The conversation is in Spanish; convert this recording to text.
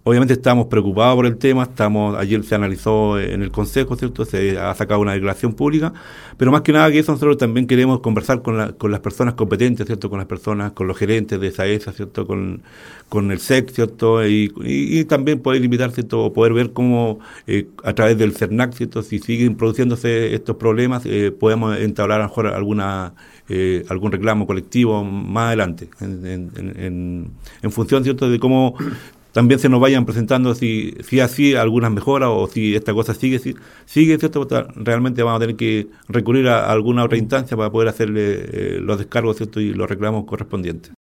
Obviamente estamos preocupados por el tema, ayer se analizó en el Consejo, ¿cierto? Se ha sacado una declaración pública, pero más que nada que eso nosotros también queremos conversar con las personas competentes, ¿cierto? Con las personas, con los gerentes de SAESA, ¿cierto? Con el SEC, ¿cierto? Y también poder invitar, ¿cierto? O poder ver cómo a través del CERNAC, ¿cierto? Si siguen produciéndose estos problemas, podemos entablar a lo mejor algún reclamo colectivo más adelante, en función, ¿cierto? De cómo también se nos vayan presentando si así algunas mejoras o si esta cosa sigue, ¿cierto? Realmente vamos a tener que recurrir a alguna otra instancia para poder hacerle los descargos, ¿cierto? Y los reclamos correspondientes.